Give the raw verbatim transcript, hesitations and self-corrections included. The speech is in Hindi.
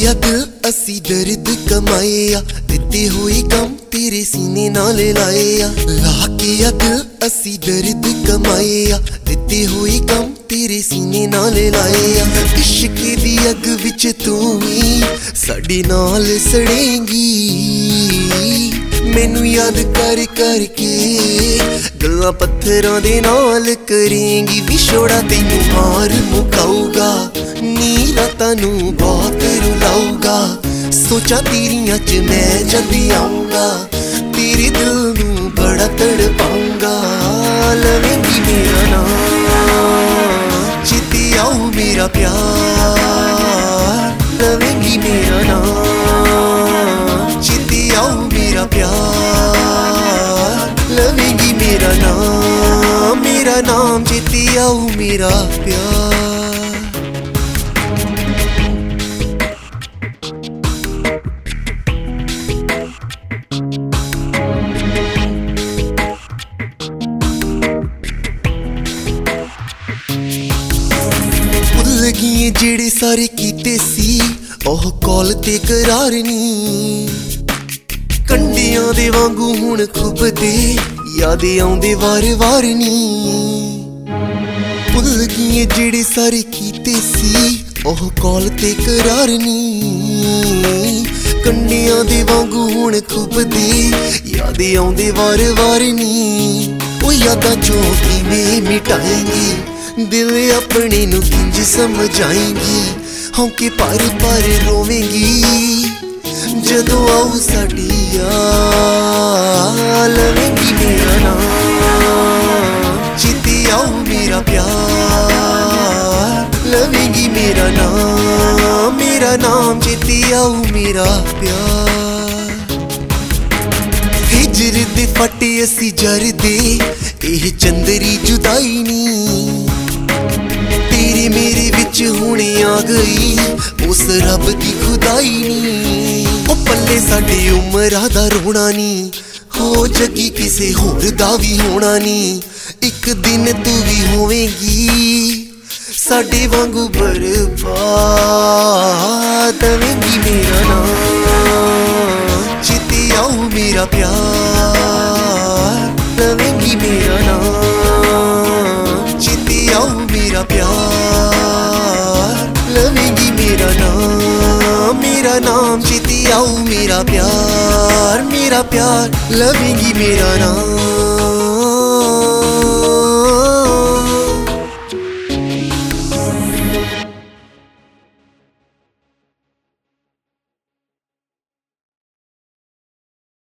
किया दिल असी दर्द कमाया, दिते हुए कम तेरे सीने नाल लाया। ला किया दिल असी दर्द कमाया, दिते हुए कम तेरे सीने नाल लाया। इश्क दी अग विच तू ही साडे नाल सड़ेंगी, मैनू याद कर करके गल्लां पत्थरां दे नाल करेंगी। विछोड़ा तैनू मार मुकाऊगा, नी रातां नू बहुत रुलाऊगा। सोचा तेरियां च मैं जद आऊंगा, तेरे दिल नू बड़ा तड़पाऊंगा। लवेंगी मेरा नाम, चिते आऊ मेरा प्यार। लवेंगी मेरा नाम, चिते आऊ मेरा प्यार। लवेंगी मेरा नाम, मेरा नाम चिते आऊ मेरा प्यार। लगिए जेड़े सारे कीते सी ओह कॉल ते करार नी, कंडियां दे वांगू हुण खुबदे याद आउंदे वार वार नी। भुल गए जेड़े सारे कीते सी ओह कॉल ते करार नी, कंडियां दे वांगू हुण खुबदे याद आउंदे वार वार नी। ओ यादां चों किवें मिटाएंगी, दिल अपने नू किंज समझाएंगी। हौंके पर पर रोवेंगी जदों आऊ साडी याद। लवेंगी मेरा नाम, चिते आऊ मेरा प्यार। लवेंगी मेरा नाम, मेरा नाम चिते आऊ मेरा प्यार। हिजर दे फटे असी जरदे, एह चंदरी जुदाई नी। तेरे मेरे विच हुणे आ गई उस रब की खुदाई नी। ओ पल्ले साडे उमरा दा रोना नी, हो जगी किसे होर दा भी होना नी। एक दिन तू भी होवेगी साडे वांगू बर्बाद। लवेंगी मेरा नाम, चिते आऊ मेरा प्यार। लवेंगी मेरा नाम, चिते आऊ मेरा प्यार। लवेंगी मेरा नाम, मेरा नाम चिते आऊ मेरा प्यार। मेरा प्यार लवेंगी मेरा नाम।